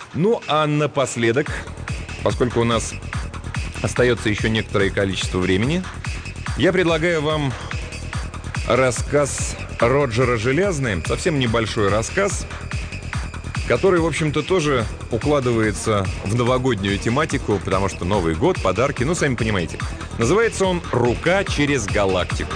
Ну, а напоследок, поскольку у нас остается еще некоторое количество времени, я предлагаю вам рассказ Роджера Желязны, совсем небольшой рассказ, который, в общем-то, тоже укладывается в новогоднюю тематику, потому что Новый год, подарки, ну, сами понимаете. Называется он «Рука через галактику».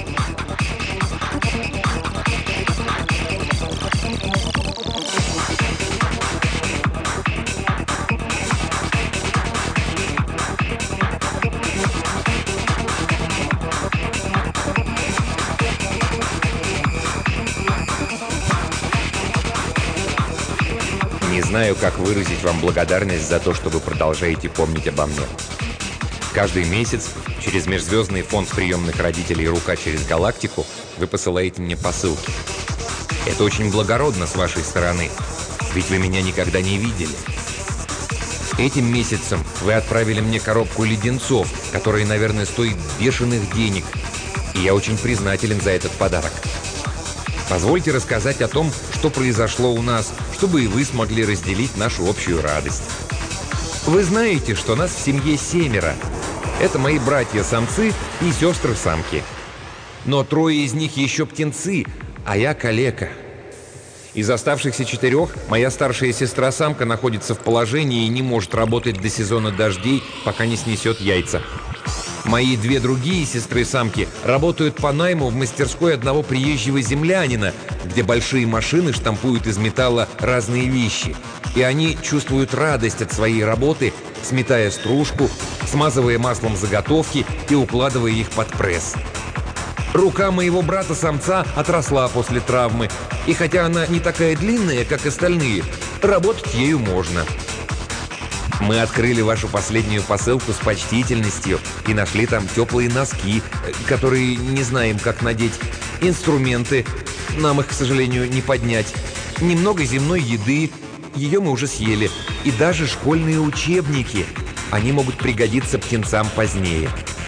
Не знаю, как выразить вам благодарность за то, что вы продолжаете помнить обо мне. Каждый месяц через межзвездный фонд приемных родителей «Рука через галактику» вы посылаете мне посылки. Это очень благородно с вашей стороны, ведь вы меня никогда не видели. Этим месяцем вы отправили мне коробку леденцов, которые, наверное, стоят бешеных денег, и я очень признателен за этот подарок. Позвольте рассказать о том, что произошло у нас, чтобы и вы смогли разделить нашу общую радость. Вы знаете, что нас в семье 7. Это мои братья-самцы и сестры-самки. Но 3 из них еще птенцы, а я калека. Из оставшихся 4 моя старшая сестра-самка находится в положении и не может работать до сезона дождей, пока не снесет яйца. Мои 2 другие сестры-самки работают по найму в мастерской одного приезжего землянина, где большие машины штампуют из металла разные вещи. И они чувствуют радость от своей работы, сметая стружку, смазывая маслом заготовки и укладывая их под пресс. Рука моего брата-самца отросла после травмы, и хотя она не такая длинная, как остальные, работать ею можно. Мы открыли вашу последнюю посылку с почтительностью и нашли там теплые носки, которые не знаем, как надеть, инструменты, нам их, к сожалению, не поднять, немного земной еды, ее мы уже съели, и даже школьные учебники. Они могут пригодиться птенцам позднее.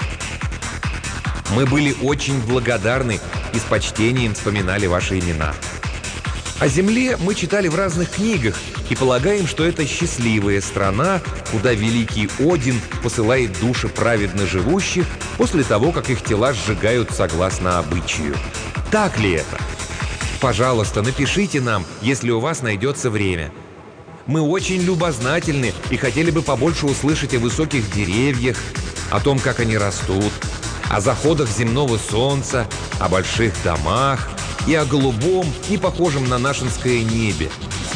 Мы были очень благодарны и с почтением вспоминали ваши имена. О Земле мы читали в разных книгах и полагаем, что это счастливая страна, куда великий Один посылает души праведно живущих после того, как их тела сжигают согласно обычаю. Так ли это? Пожалуйста, напишите нам, если у вас найдется время. Мы очень любознательны и хотели бы побольше услышать о высоких деревьях, о том, как они растут, о заходах земного солнца, о больших домах и о голубом, не похожем на нашинское небе.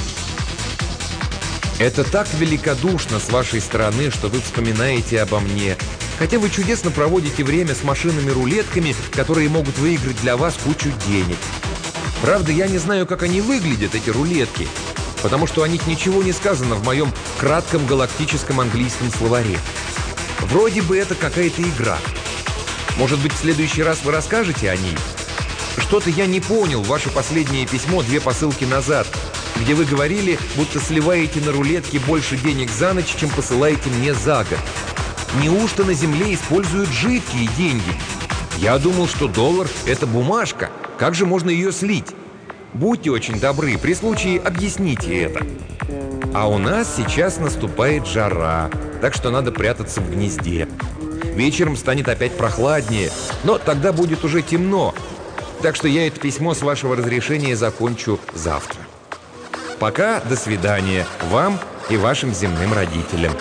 Это так великодушно с вашей стороны, что вы вспоминаете обо мне, хотя вы чудесно проводите время с машинами-рулетками, которые могут выиграть для вас кучу денег. Правда, я не знаю, как они выглядят, эти рулетки, потому что о них ничего не сказано в моем кратком галактическом английском словаре. Вроде бы это какая-то игра. Может быть, в следующий раз вы расскажете о ней? Что-то я не понял ваше последнее письмо 2 посылки назад, где вы говорили, будто сливаете на рулетке больше денег за ночь, чем посылаете мне за год. Неужто на Земле используют жидкие деньги? Я думал, что доллар – это бумажка. Как же можно ее слить? Будьте очень добры, при случае объясните это. А у нас сейчас наступает жара, так что надо прятаться в гнезде. Вечером станет опять прохладнее, но тогда будет уже темно. Так что я это письмо с вашего разрешения закончу завтра. Пока, до свидания вам и вашим земным родителям.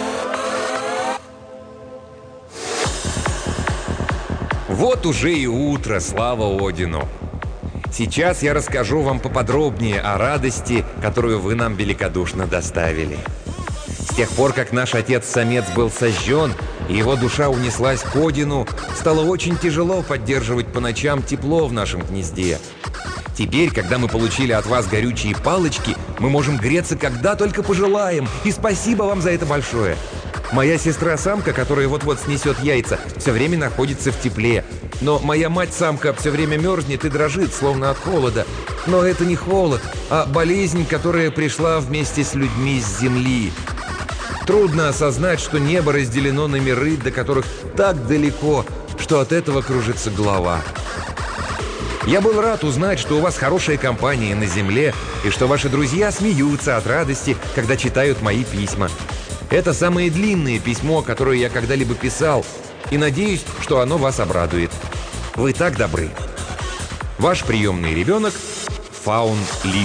Вот уже и утро, слава Одину. Сейчас я расскажу вам поподробнее о радости, которую вы нам великодушно доставили. С тех пор, как наш отец-самец был сожжен, и его душа унеслась к Одину, стало очень тяжело поддерживать по ночам тепло в нашем гнезде. Теперь, когда мы получили от вас горючие палочки, мы можем греться когда только пожелаем, и спасибо вам за это большое. Моя сестра-самка, которая вот-вот снесет яйца, все время находится в тепле. Но моя мать-самка все время мерзнет и дрожит, словно от холода. Но это не холод, а болезнь, которая пришла вместе с людьми с Земли. Трудно осознать, что небо разделено на миры, до которых так далеко, что от этого кружится голова. Я был рад узнать, что у вас хорошая компания на земле и что ваши друзья смеются от радости, когда читают мои письма. Это самое длинное письмо, которое я когда-либо писал, и надеюсь, что оно вас обрадует. Вы так добры. Ваш приемный ребенок Фаунд Лиг.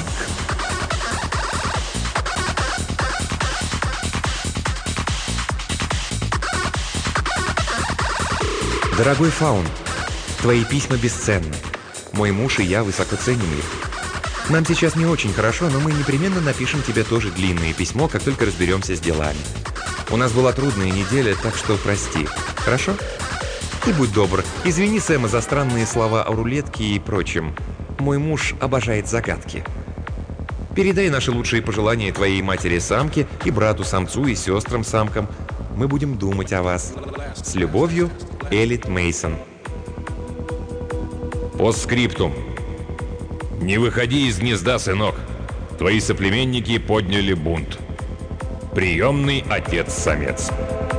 Дорогой Фаунд, твои письма бесценны. Мой муж и я высоко ценим их. Нам сейчас не очень хорошо, но мы непременно напишем тебе тоже длинное письмо, как только разберемся с делами. У нас была трудная неделя, так что прости. Хорошо? И будь добр, извини Сэма за странные слова о рулетке и прочем. Мой муж обожает загадки. Передай наши лучшие пожелания твоей матери-самке и брату-самцу и сестрам-самкам. Мы будем думать о вас. С любовью, Элит Мейсон. Постскриптум. Не выходи из гнезда, сынок. Твои соплеменники подняли бунт. Приемный отец-самец.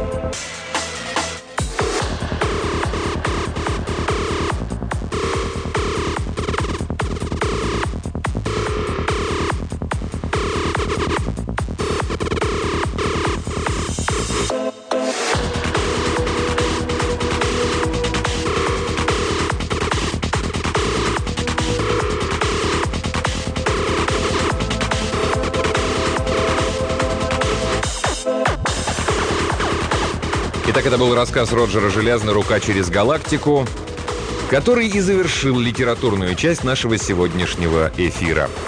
Итак, это был рассказ Роджера Желязно «Рука через галактику», который и завершил литературную часть нашего сегодняшнего эфира.